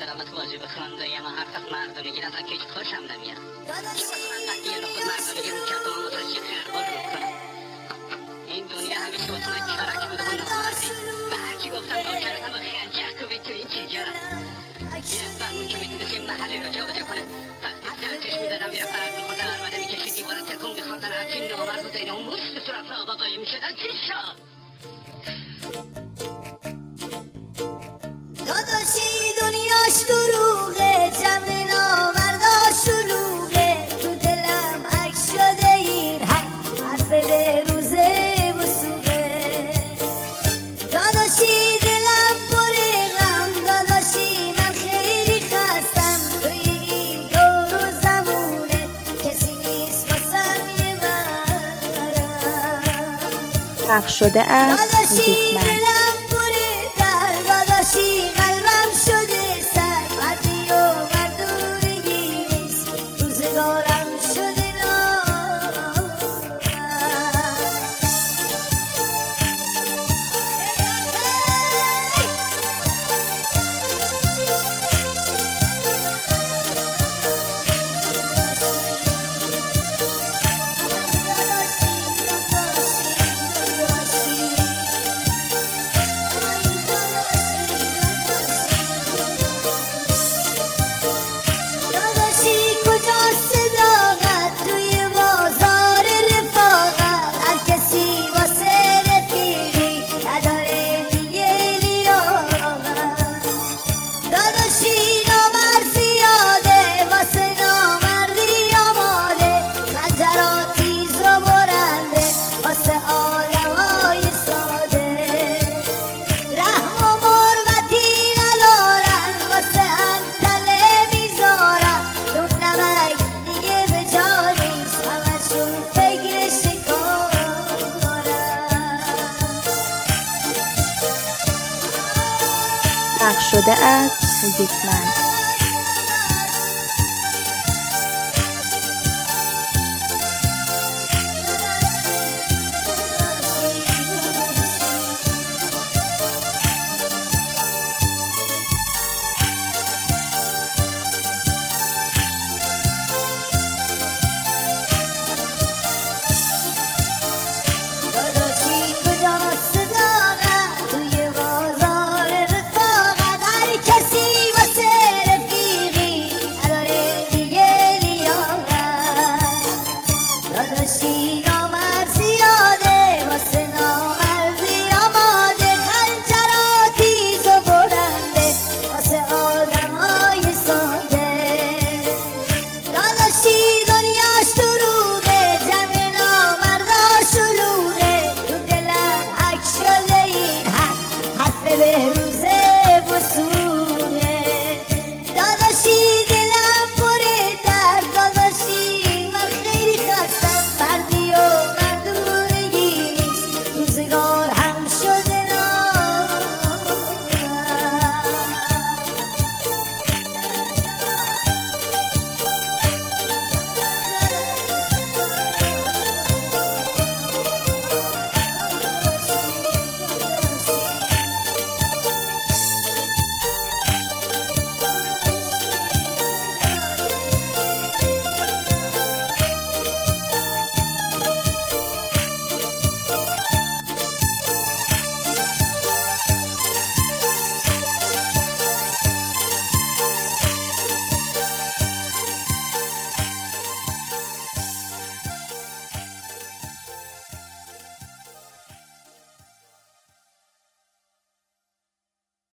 سلامت واجب خانده اما هر وقت مردم میگیرن تا که خوشم نمیاد. من وقتی یه خود مردم میگیرم کرد و متوجه خیربار رو کنم. این دنیا همیشه واسه من چرک بوده و نامردی. به هر کی گفتم با کردم و خنجر کوبید تو این چیجا. یه فرمون که میتونست این محلی رو جا بجا کنه. وقتی ترکش میدادم یه فرد میخوردن عرمده میکشید دیوار تکون میخوردن هرچی نامرد بوده این اون مشت صورت را آقایی میشدن چی شد؟ داداشی دنیاش دروغه جمع نامردا شلوغه تو دلم عک شده این حرف به روزه وسوقه داداشی دلم پر غم داداشی من خیلی خستم توی این دور و زمونه کسی نیست واسم یه مرم پخش شده است موزیکمند. داداشی قلبم شده سر مردی و مردونگی نیست روزگارم شده پخش شده است موزیکمند. Baby